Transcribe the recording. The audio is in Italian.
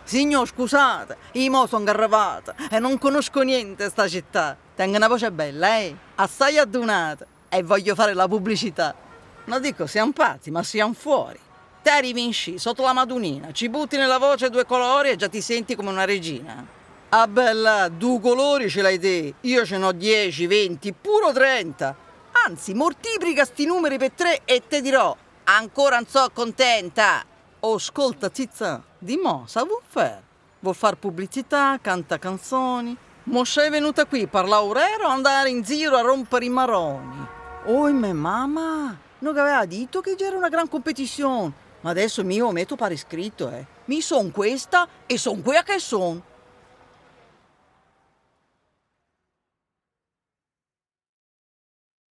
Signor, scusate, io mo sono arrivata e non conosco niente sta città. Tengo una voce bella, assai adunata, e voglio fare la pubblicità. Non dico siamo pazzi, ma siamo fuori. Te arrivi in sci, sotto la Madunina, ci butti nella voce 2 colori e già ti senti come una regina. Ah bella, 2 colori ce l'hai te, io ce n'ho 10, 20, puro 30. Anzi, moltiplica sti numeri per 3 e te dirò, ancora non so contenta. Oh, ascolta, zizza, di mo, sa vuol fare? Vuol far pubblicità, canta canzoni? Mo sei venuta qui per lavorare o andare in giro a rompere i maroni? Oh, mia mamma, non aveva detto che c'era una gran competizione. Ma adesso mio metto per iscritto, Mi son questa e son quella che son.